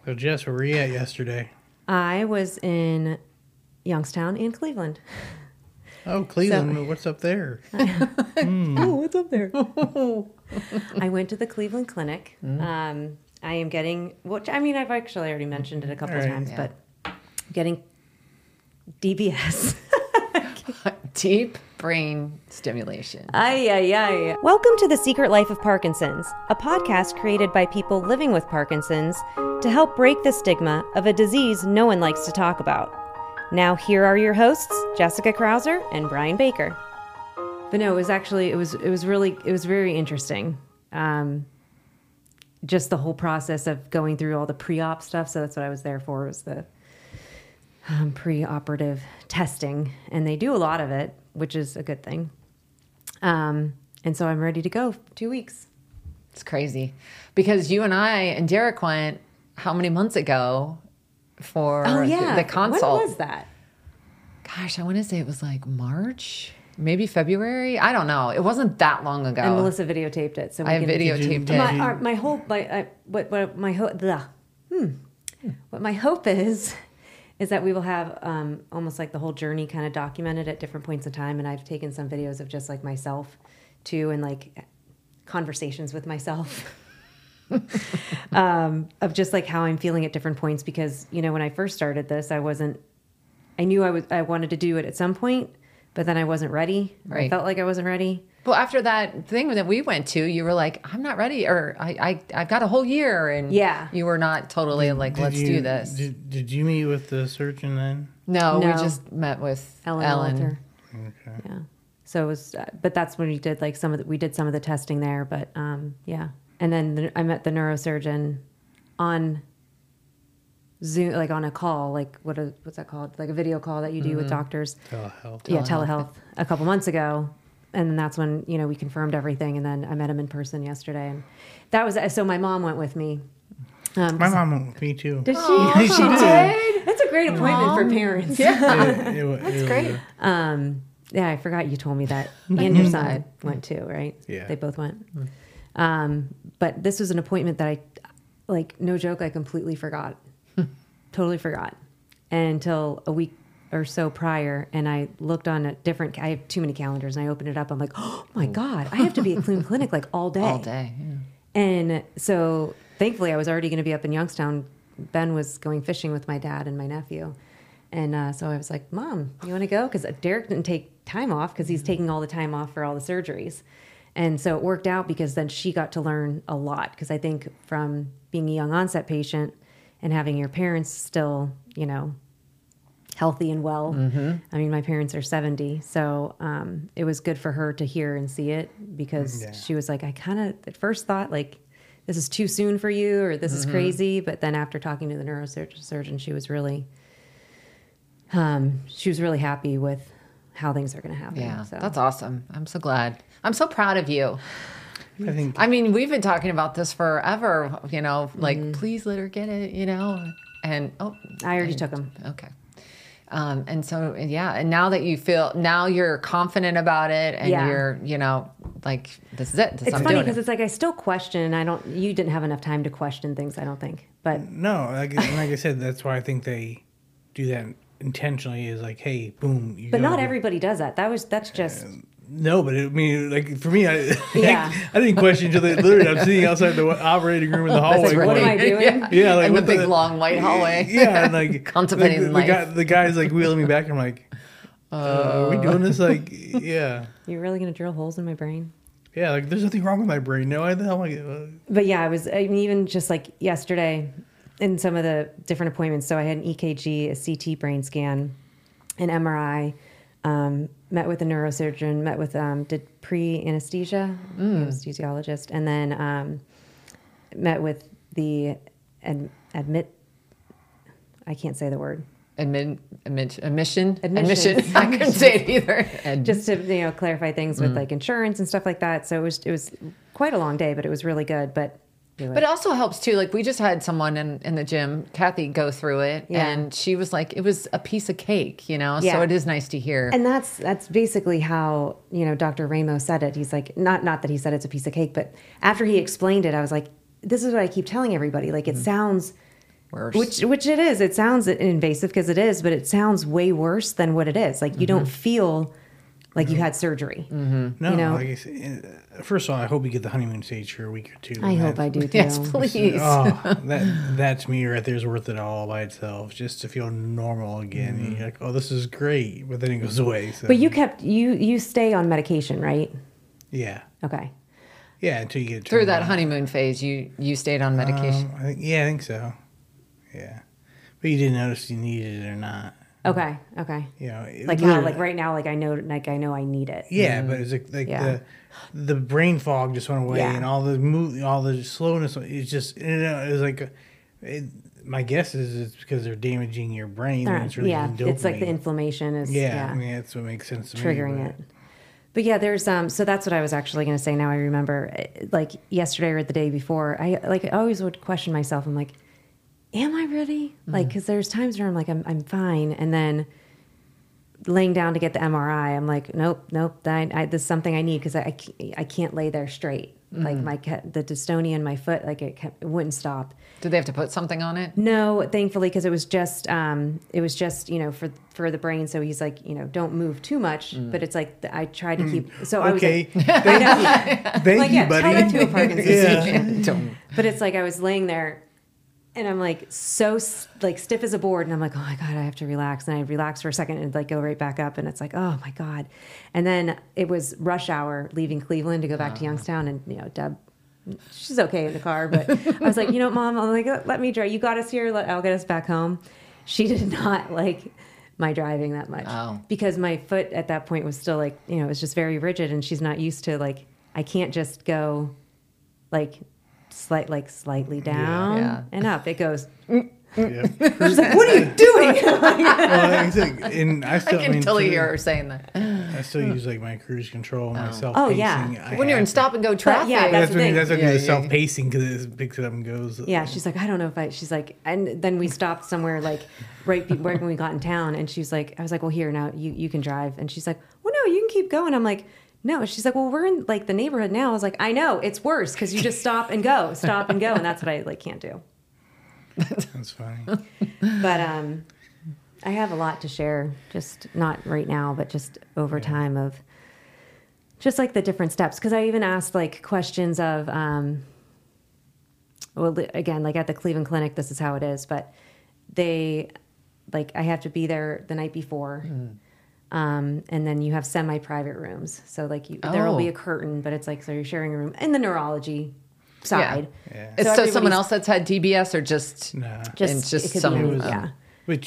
So, Jess, where were you at yesterday? I was in Youngstown and Cleveland. Oh, Cleveland. What's up there? Oh, what's up there? I went to the Cleveland Clinic. I am getting, which I mean, I've actually already mentioned it a couple of times, but getting DBS. Deep brain stimulation. Welcome to The Secret Life of Parkinson's, a podcast created by people living with Parkinson's to help break the stigma of a disease no one likes to talk about. Now, here are your hosts, Jessica Krauser and Brian Baker. But no, it was very interesting. Just the whole process of going through all the pre-op stuff. So that's what I was there for, was the pre-operative testing. And they do a lot of it, which is a good thing. And so I'm ready to go. 2 weeks. It's crazy. Because you and I and Derek went how many months ago for the consult? When was that? Gosh, I want to say it was like March, maybe February. I don't know. It wasn't that long ago. And Melissa videotaped it. So I videotaped it. What my hope is that we will have almost like the whole journey kind of documented at different points in time. And I've taken some videos of just like myself too, and like conversations with myself of just like how I'm feeling at different points. Because, you know, when I first started this, I knew I wanted to do it at some point, but then I wasn't ready. Right. I felt like I wasn't ready. Well, after that thing that we went to, you were like, I'm not ready, or I've got a whole year. And you were not totally let's do this. Did you meet with the surgeon then? No, we just met with Ellen. Okay. Yeah. So it was, but that's when we did like we did some of the testing there, but yeah. And then I met the neurosurgeon on Zoom, like on a call, like what's that called? Like a video call that you do with doctors. Telehealth. Yeah, telehealth a couple months ago. And then that's when, you know, we confirmed everything. And then I met him in person yesterday. And that was, so my mom went with me. My mom went with me too. Did she? She did? That's a great appointment for parents. Yeah. That's great. Yeah, I forgot you told me that. And your son went too, right? Yeah. They both went. But this was an appointment that I, like, no joke, I completely forgot. Totally forgot. Until a week or so prior, and I looked on I have too many calendars, and I opened it up. I'm like, oh my God, I have to be at Cleveland Clinic like all day. All day, yeah. And so thankfully I was already going to be up in Youngstown. Ben was going fishing with my dad and my nephew. And so I was like, Mom, you want to go? Because Derek didn't take time off because he's taking all the time off for all the surgeries. And so it worked out because then she got to learn a lot. Because I think from being a young onset patient and having your parents still, you know, healthy and well. I mean, my parents are 70. So it was good for her to hear and see it, because she was like, I kind of at first thought like, this is too soon for you, or this is crazy. But then after talking to the neurosurgeon, she was really happy with how things are going to happen. Yeah, so. That's awesome. I'm so glad. I'm so proud of you. I mean, we've been talking about this forever, you know, like, please let her get it, you know, and, I already took them. Okay. And so, yeah. And now that now you're confident about it, and you're, you know, like, this is it. It's funny because it's like, I still question. You didn't have enough time to question things, I don't think, but No, like I said, that's why I think they do that intentionally, is like, hey, boom. But not everybody does that. That's just... No, but I mean, like, for me, I didn't question until literally I'm sitting outside the operating room in the hallway. Like, what am I doing? Yeah, like in the big long white hallway. Yeah, and like contemplating life. The guy's like wheeling me back, and I'm like, are we doing this? Like, yeah. You're really gonna drill holes in my brain? Yeah, like there's nothing wrong with my brain. No, I the hell But yeah, I mean, even just like yesterday, in some of the different appointments. So I had an EKG, a CT brain scan, an MRI. Met with a neurosurgeon, met with, did pre-anesthesia, anesthesiologist, and then met with the I can't say the word. Admission. I couldn't say it either. Just to, you know, clarify things with like insurance and stuff like that. So it was quite a long day, but it was really good. But it also helps too. Like, we just had someone in the gym, Kathy, go through it, and she was like, it was a piece of cake, you know. So it is nice to hear. And that's basically how, you know, Dr. Ramos said it. He's like, not that he said it's a piece of cake, but after he explained it, I was like, this is what I keep telling everybody. Like, it sounds worse. Which it is. It sounds invasive because it is, but it sounds way worse than what it is. Like you don't feel like you had surgery. No, you know? like I said, first of all, I hope you get the honeymoon stage for a week or two. I hope I do too. Yes, please. Oh, that to me right there is worth it all by itself. Just to feel normal again. And you're like, oh, this is great, but then it goes away. So. But you stay on medication, right? Yeah. Okay. Yeah, until you get Through that honeymoon phase, you stayed on medication. I think so. Yeah, but you didn't notice you needed it or not. Okay. You know, Like how, like right now, like I know I need it. Yeah, but it's like Yeah. the brain fog just went away, Yeah. and all the slowness. It's just it was like. My guess is it's because they're damaging your brain. And it's releasing dopamine. It's like the inflammation is Yeah, I mean that's what makes sense to triggering me. it. But yeah, there's so that's what I was actually going to say. Now I remember, like yesterday or the day before, I always would question myself. I'm like, am I ready? Like, because there's times where I'm like, I'm fine, and then laying down to get the MRI, I'm like, nope, this is something I need because I can't lay there straight. Like the dystonia in my foot, like it wouldn't stop. Did they have to put something on it? No, thankfully, because it was just for the brain. So he's like, don't move too much. But it's like I tried to keep. So Okay, I was like, I know. thank you, buddy. Tell that to a Parkinson's patient. Don't. But it's like I was laying there, and I'm like so like stiff as a board, and I'm like, oh my god, I have to relax. And I relax for a second and like go right back up, and it's like, oh my god. And then it was rush hour leaving Cleveland to go back to Youngstown, and Deb. She's okay in the car, but I was like, Mom, I'm like, let me drive. You got us here. I'll get us back home. She did not like my driving that much because my foot at that point was still like, it was just very rigid, and she's not used to like, I can't just go like slightly down and up. It goes. Yeah. She's like, "What are you doing?" And I can totally hear her saying that. I still use like my cruise control, my self-pacing. Oh, yeah. When you're in stop and go traffic. yeah, That's the when thing. I do the self-pacing because it picks it up and goes. Yeah, she's like, I don't know if she's like, and then we stopped somewhere like right when we got in town, and she's like, I was like, well, here, now you can drive. And she's like, well, no, you can keep going. I'm like, no. She's like, well, we're in like the neighborhood now. I was like, I know, it's worse because you just stop and go. And that's what I like can't do. That's funny. But I have a lot to share, just not right now, but just over time of just like the different steps. Because I even asked like questions of, well, again, like at the Cleveland Clinic, this is how it is, but they, like, I have to be there the night before. And then you have semi-private rooms. So like there will be a curtain, but it's like, so you're sharing a room in the neurology side. Yeah. It's so someone else that's had DBS or just No. it's just it could someone. be, yeah. But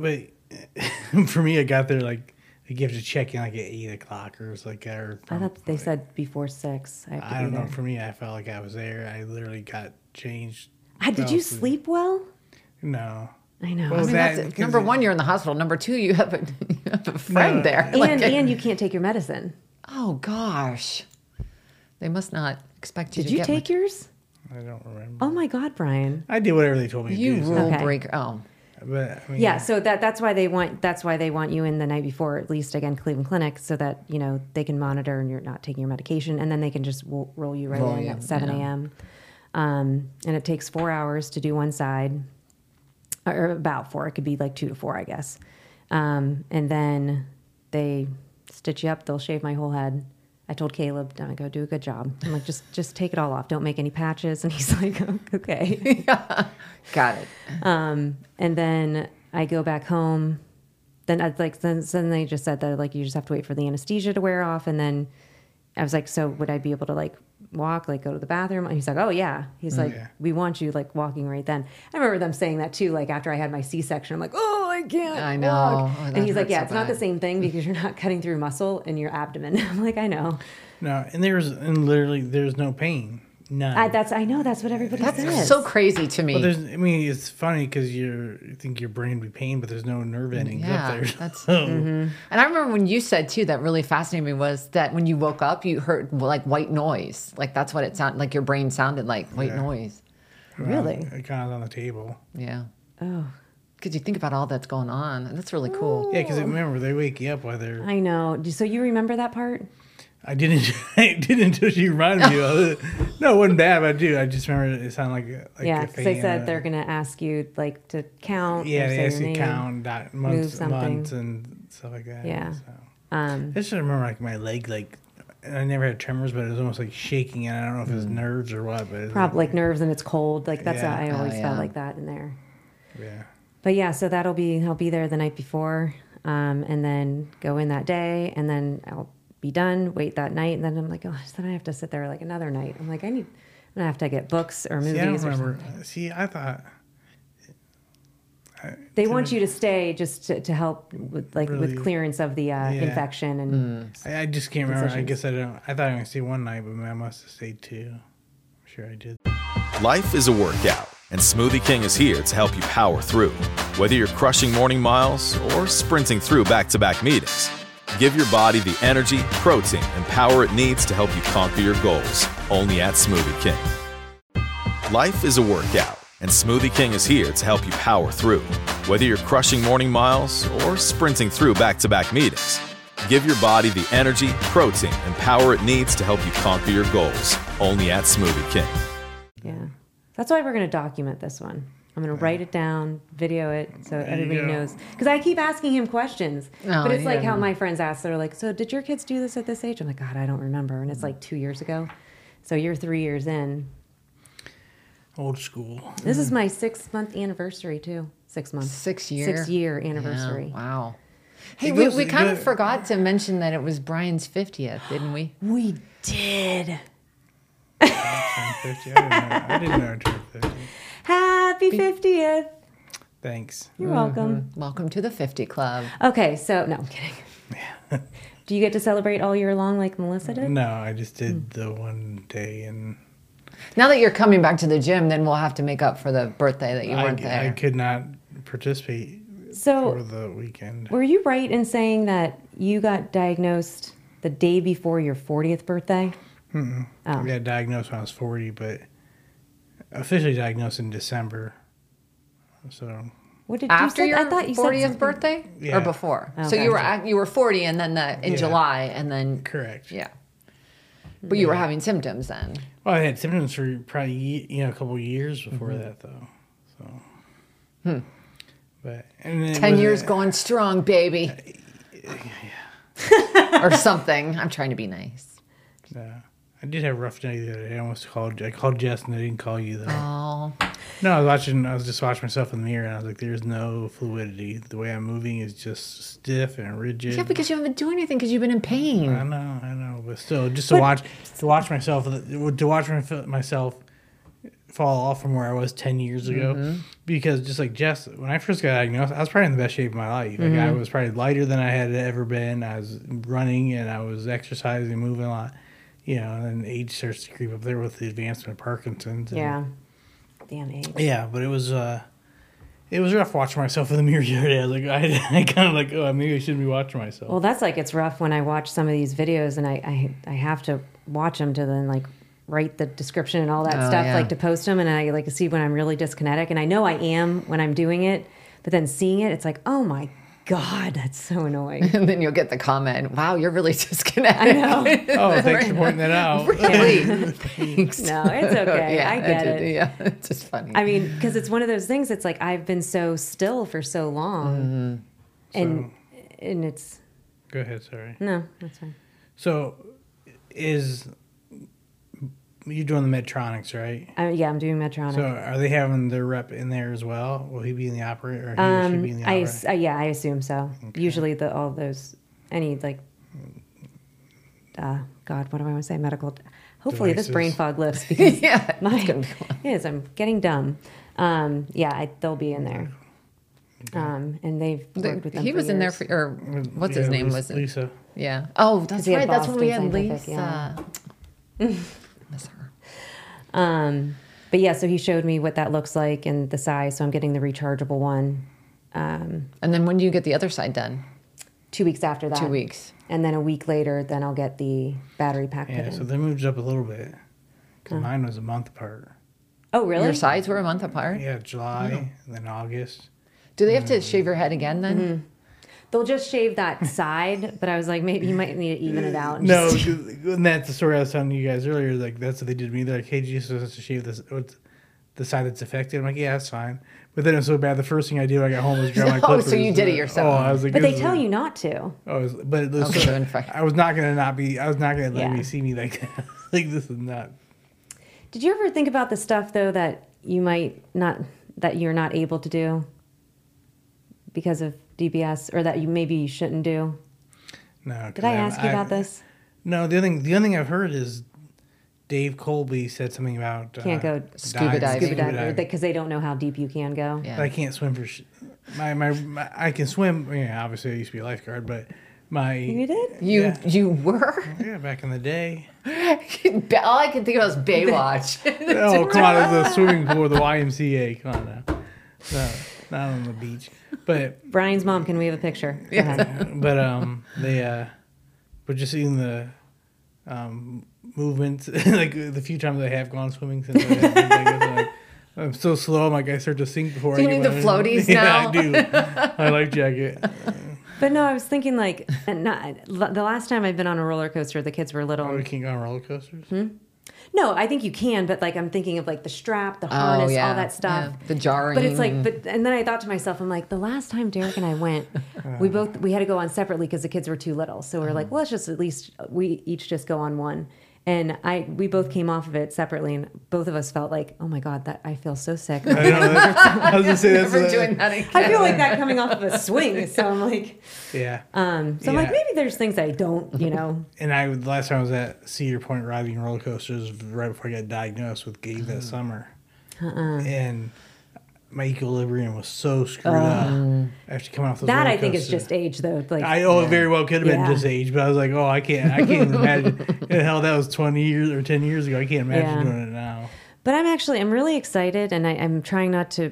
for me, I got there like you have to check in like at 8:00 or it was like I thought they said before 6. I don't know. For me, I felt like I was there. I literally got changed. Did you sleep well? No. I know. Well, I mean, that's, number one, you're in the hospital. Number two, you have a friend there. And you can't take your medicine. Oh gosh, they must not expect you. Did to you get take yours? I don't remember. Oh my God, Brian! I did whatever they told me to You do. rule Okay. breaker. Oh, But I mean, Yeah, so that's why they want you in the night before, at least again Cleveland Clinic, so that they can monitor and you're not taking your medication, and then they can just roll you right in at 7 a.m. And it takes 4 hours to do one side, or about 4. It could be like 2 to 4, I guess. And then they stitch you up. They'll shave my whole head. I told Caleb, I go, do a good job. I'm like, just take it all off. Don't make any patches. And he's like, okay. yeah. Got it. And then I go back home. Then then they just said that like you just have to wait for the anesthesia to wear off. And then I was like, so would I be able to like walk, like go to the bathroom? And he's like, oh yeah. He's like, we want you like walking right then. I remember them saying that too. Like after I had my C-section, I'm like, oh, I can't. I know. walk. Oh, that and he's like, hurts yeah, so it's not bad. the same thing because you're not cutting through muscle in your abdomen. I'm like, I know. No, and literally there's no pain. None. I know that's what everybody That's says. so crazy to me. Well, it's funny because you think your brain would be pain, but there's no nerve endings Yeah, up there. that's- So, And I remember when you said too that really fascinated me was that when you woke up you heard like white noise. Like that's what it sounded like. Your brain sounded like white noise. Really? It kind of on the table. Yeah. Oh, Because you think about all that's going on. That's really cool. Yeah, because remember they wake you up while they're. I know. So you remember that part? I didn't. I didn't until she reminded me of it. No, it wasn't bad, but I just remember it sounded like yeah, a because they said fan. they're going to ask you like to count. Yeah, or they say asked your you name. count months and stuff like that. Yeah. So. Um, I just remember like my leg, like I never had tremors, but it was almost like shaking, and I don't know if it was nerves or what. But probably like nerves and it's cold. Like that's Yeah. how I always Oh, felt yeah. like that in there. yeah. But yeah, so I'll be there the night before, and then go in that day, and then I'll be done, wait that night, and then I'm like, oh, then I have to sit there like another night. I'm like, I'm gonna have to get books or movies. See, I don't or remember. something. See, I thought They want you to stay just to help with with Really? clearance of the infection and I just can't remember. I Decisions. guess I don't. I thought I only stayed one night, but I must have stayed two. I'm sure I did. Life is a workout, and Smoothie King is here to help you power through. Whether you're crushing morning miles or sprinting through back-to-back meetings, give your body the energy, protein, and power it needs to help you conquer your goals. Only at Smoothie King. Life is a workout, and Smoothie King is here to help you power through. Whether you're crushing morning miles or sprinting through back-to-back meetings, give your body the energy, protein, and power it needs to help you conquer your goals. Only at Smoothie King. yeah. That's why we're gonna document this one. I'm gonna write it down, video it, so everybody go. knows. Because I keep asking him questions, Oh, but it's like yeah. how my friends ask. They're like, "So did your kids do this at this age?" I'm like, "God, I don't remember." And it's like 2 years ago. So you're 3 years in. Old school. This is my 6-month anniversary too. 6 months. 6 year. 6-year anniversary. Yeah, wow. Hey, It we, goes- we it kind of goes- forgot to mention that it was Brian's 50th, didn't we? We did. I didn't know. I didn't know I turned 50. Happy 50th. Thanks. You're welcome. Welcome to the 50 Club. Okay, so no, I'm kidding. Do you get to celebrate all year long like Melissa did? No, I just did the one day, and Now that you're coming back to the gym, then we'll have to make up for the birthday that you weren't I there. could not participate So for the weekend. were you right in saying that you got diagnosed the day before your 40th birthday? Oh. I got diagnosed when I was 40, but officially diagnosed in December. So What did After you say? your I thought you 40th said something. birthday Yeah. or before? Oh, So gotcha. you were 40 and then in Yeah. July and then correct. yeah. But you were having symptoms then. Well, I had symptoms for probably a couple years before that, though. So, but and then 10 years going strong, baby. Or something. I'm trying to be nice. I did have a rough day the other day. I called Jess, and I didn't call you though. Oh. No, I was just watching myself in the mirror, and I was like, "There's no fluidity. The way I'm moving is just stiff and rigid." Yeah, because you haven't been doing anything because you've been in pain. I know, but still, just to watch myself fall off from where I was 10 years ago. Because just like Jess, when I first got diagnosed, I was probably in the best shape of my life. Like I was probably lighter than I had ever been. I was running and I was exercising, moving a lot. You know, and then age starts to creep up there with the advancement of Parkinson's. And, Yeah. Damn age. yeah, but it was rough watching myself in the mirror the other day. I was like, I kind of like, oh, maybe I shouldn't be watching myself. Well, that's like it's rough when I watch some of these videos and I have to watch them to then like write the description and all that Oh, stuff yeah. like to post them, and I like to see when I'm really disconnected, and I know I am when I'm doing it, but then seeing it, it's like, oh my God, that's so annoying. And then you'll get the comment, wow, you're really disconnected. I know. Oh, thanks for pointing that out. Really? Thanks. No, it's okay. I get it. Yeah, it's just funny. I mean, because it's one of those things. It's like I've been so still for so long, and it's Go ahead, sorry. no, that's fine. So, is you doing the Medtronics, right? Yeah, I'm doing Medtronic. So, are they having their rep in there as well? Will he be in the operator, or he or she be in the operator? Yeah, I assume so. Usually, all those any like, God, what do I want to say? Medical. Hopefully, this Devices. brain fog lifts because yeah, it's gonna be fun. it is. I'm getting dumb. They'll be in there. And they've worked with them. He for was in there years. for, or what's his Yeah, name? Lisa, Was it? Lisa? Yeah. Oh, that's he had right. That's when we Boston had Scientific, Lisa. Miss her. But yeah, so he showed me what that looks like and the size. So I'm getting the rechargeable one. And then when do you get the other side done? 2 weeks after that. 2 weeks. And then a week later, then I'll get the battery pack put Yeah, in. so they moved up a little bit. Because mine was a month apart. Oh, really? Your sides were a month apart. Yeah, July and then August. Do they have to shave your head again then? they'll just shave that side, but I was like, maybe you might need to even it out. And No, just- and that's the story I was telling you guys earlier. Like that's what they did to me. They're like, "Hey, you just supposed to shave this the side that's affected." I'm like, "Yeah, that's fine." But then it was so bad. The first thing I did when I got home was grab my clippers. so you did it yourself. Oh, I was like, but they this is- tell you not to. But it was Okay, in fact. I was not gonna let Yeah. me see me like that. Like this is not. Did you ever think about the stuff though that you might not, that you're not able to do because of DBS, or that you shouldn't do? No. Did I ask you about this? No. The only thing I've heard is Dave Colby said something about Can't go scuba diving. Scuba diving because they don't know how deep you can go. Yeah. But I can't swim for. My I can swim. Yeah, obviously I used to be a lifeguard, but You did? You were? yeah, back in the day. All I can think about is Baywatch. Oh, come on! It was a swimming pool, the YMCA. Come on now. No, not on the beach. But Brian's mom, can we have a picture? Go ahead. they but just seeing the movements, like the few times I have gone swimming since I'm so slow. I'm like I start to sink before. Do you I need get the my- floaties yeah, now? I do. My life jacket. But no, I was thinking like, the last time I've been on a roller coaster, the kids were little. Oh, we can't go on roller coasters. No, I think you can, but like I'm thinking of like the strap, the harness, yeah. all that stuff. Yeah. The jarring. But it's like, and then I thought to myself, I'm like, the last time Derek and I went, we had to go on separately because the kids were too little. So we were like, well, let's just at least we each just go on one. And we both came off of it separately, and both of us felt like, oh my god, that I feel so sick. I know. I was gonna say that's Never doing that again. I feel like that coming off of a swing. So I'm like, yeah. I'm like, maybe there's things I don't, And the last time I was at Cedar Point riding roller coasters right before I got diagnosed with GAVE that summer. And my equilibrium was so screwed up after coming off those that roller I think is coasters. just age though. Like It very well could have been Yeah. just age, but I was like, oh, I can't even imagine. Hell, that was 20 years or 10 years ago. I can't imagine Yeah. doing it now. But I'm really excited, and I'm trying not to,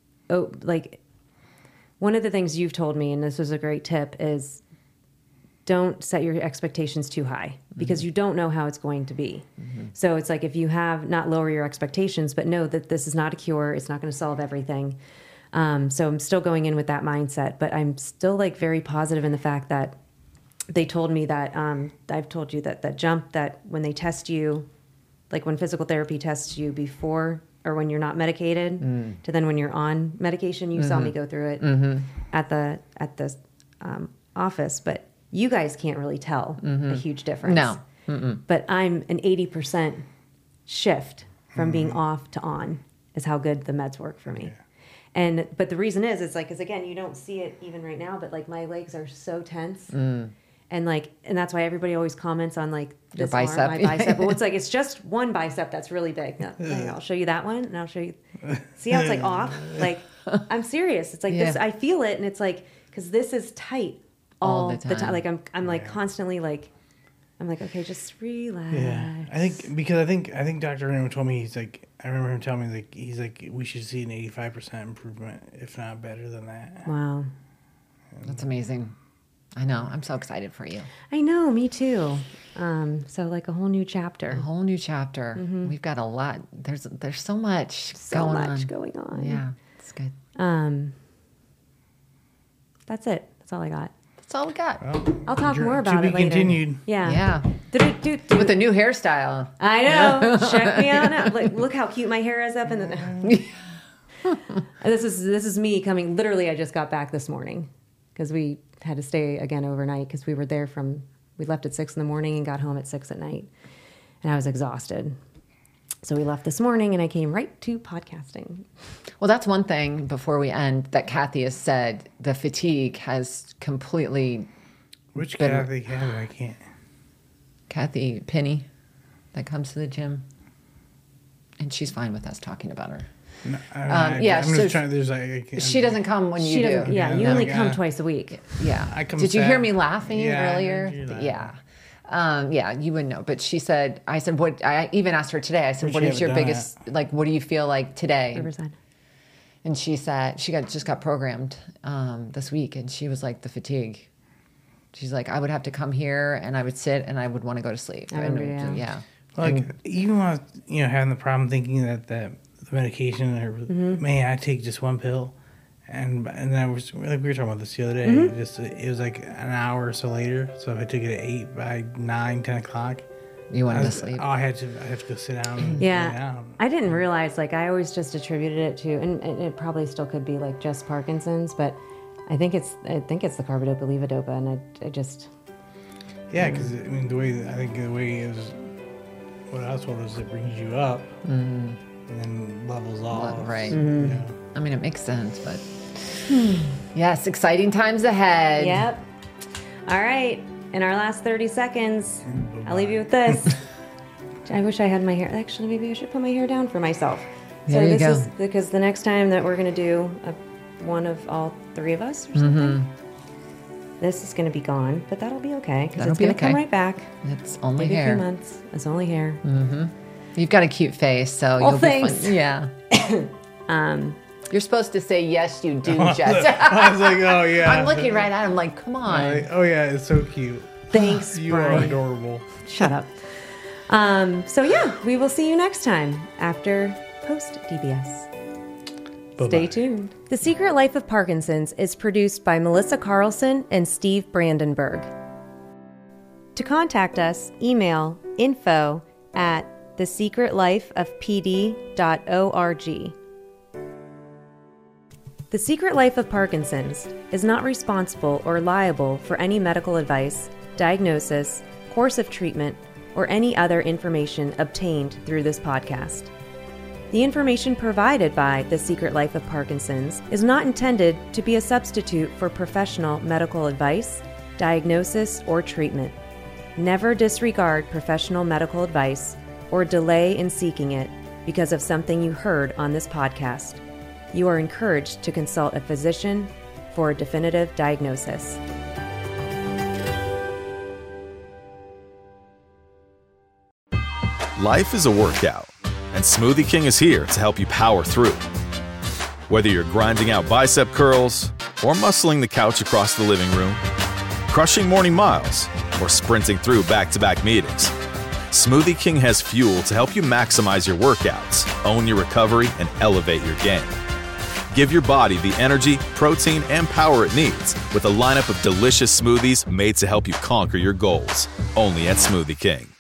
one of the things you've told me, and this was a great tip, is don't set your expectations too high because you don't know how it's going to be. So it's like if you have, not lower your expectations, but know that this is not a cure. It's not going to solve everything. So I'm still going in with that mindset, but I'm still like very positive in the fact that they told me that, I've told you that jump that when they test you, like when physical therapy tests you before or when you're not medicated to then when you're on medication, you saw me go through it at the office, but you guys can't really tell a huge difference. No. But I'm an 80% shift from being off to on is how good the meds work for me. Yeah. But the reason is, it's like, because again, you don't see it even right now, but like my legs are so tense. And that's why everybody always comments on like Your this arm, bicep. my bicep. Well, it's like, it's just one bicep that's really big. No, I'll show you that one and I'll show you. See how it's like off? Like, I'm serious. It's like this, I feel it. And it's like, because this is tight all the time. Like I'm like constantly like, I'm like, okay, just relax. Yeah, I think Dr. Reno told me, he's like, I remember him telling me like, he's like, we should see an 85% improvement, if not better than that. Wow. That's amazing. I know. I'm so excited for you. I know, me too. So like a whole new chapter. A whole new chapter. We've got a lot. There's so much going on. Yeah, it's good. That's it. That's all I got. That's all we got. Well, I'll talk more about to it be later. continued. Yeah. Yeah. Do-do-do-do. With a new hairstyle. I know. Check me out now. Like, look how cute my hair is up in the. This is me coming. Literally, I just got back this morning because we had to stay again overnight because we were there we left at 6 a.m. and got home at 6 p.m, and I was exhausted. So we left this morning and I came right to podcasting. Well, that's one thing before we end that Kathy has said. The fatigue has completely. Which Kathy? I can't. Kathy Penny, that comes to the gym, and she's fine with us talking about her. No, I'm just so trying. There's like, She doesn't come when you She do. doesn't. Yeah, you Yeah, only like, come twice a week. Yeah. I come Did you hear fat. me laughing Yeah, I earlier? heard you laughing. Yeah. You wouldn't know. But she said, I said, what? I even asked her today. I said, Where'd what she is have your it done biggest, like, what do you feel like today? Riverside. And she said, just got programmed this week. And she was like, the fatigue. She's like, I would have to come here and I would sit and I would want to go to sleep. I remember, yeah. Like even when I was, having the problem thinking that the medication or man, I take just one pill, And I was like, we were talking about this the other day. It was like an hour or so later. So if I took it at 8, by 9, 10 o'clock, You wanted to sleep. Oh, I had to go sit down. And Yeah. lay down. I didn't realize, like, I always just attributed it to, and it probably still could be like just Parkinson's, but I think it's the carbidopa levodopa, and I just. Yeah, because I mean the way it was, what I was told was it brings you up and then levels off. Right. Yeah. I mean, it makes sense, but yes, exciting times ahead. Yep. All right. In our last 30 seconds, I'll leave you with this. I wish I had my hair. Actually, maybe I should put my hair down for myself. There you go. Is because the next time that we're going to do one of all three of us or something, this is going to be gone, but that'll be okay because That'll it's be going to come okay. right back. It's only Maybe hair. a few months. It's only hair. You've got a cute face, so Well, you'll thanks. be fun. Yeah. You're supposed to say yes, you do, Jess. I was like, oh yeah. I'm looking right at him like, come on. I'm like, oh yeah, it's so cute. Thanks, You are Brian. adorable. Shut up. So yeah, we will see you next time after post DBS. Bye-bye. Stay tuned. The Secret Life of Parkinson's is produced by Melissa Carlson and Steve Brandenburg. To contact us, email info@thesecretlifeofpd.org. The Secret Life of Parkinson's is not responsible or liable for any medical advice, diagnosis, course of treatment, or any other information obtained through this podcast. The information provided by The Secret Life of Parkinson's is not intended to be a substitute for professional medical advice, diagnosis, or treatment. Never disregard professional medical advice or delay in seeking it because of something you heard on this podcast. You are encouraged to consult a physician for a definitive diagnosis. Life is a workout, and Smoothie King is here to help you power through. Whether you're grinding out bicep curls or muscling the couch across the living room, crushing morning miles, or sprinting through back-to-back meetings, Smoothie King has fuel to help you maximize your workouts, own your recovery, and elevate your game. Give your body the energy, protein, and power it needs with a lineup of delicious smoothies made to help you conquer your goals. Only at Smoothie King.